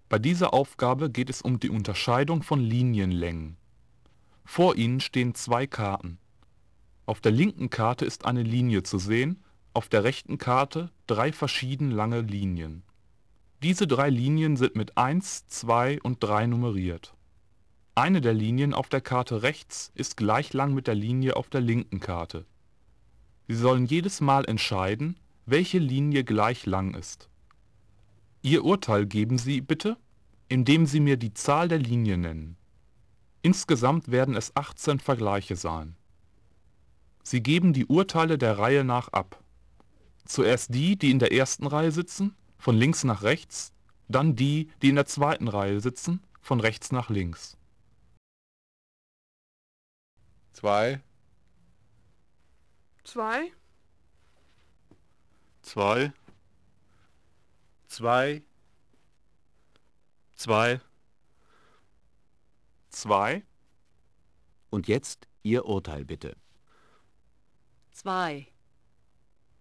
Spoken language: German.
Bei dieser Aufgabe geht es um die Unterscheidung von Linienlängen. Vor Ihnen stehen zwei Karten. Auf der linken Karte ist eine Linie zu sehen, auf der rechten Karte drei verschieden lange Linien. Diese drei Linien sind mit 1, 2 und 3 nummeriert. Eine der Linien auf der Karte rechts ist gleich lang mit der Linie auf der linken Karte. Sie sollen jedes Mal entscheiden, welche Linie gleich lang ist. Ihr Urteil geben Sie bitte, indem Sie mir die Zahl der Linien nennen. Insgesamt werden es 18 Vergleiche sein. Sie geben die Urteile der Reihe nach ab. Zuerst die in der ersten Reihe sitzen, von links nach rechts, dann die in der zweiten Reihe sitzen, von rechts nach links. 2, 2, 2, 2, 2. 2, Und jetzt Ihr Urteil bitte. 2,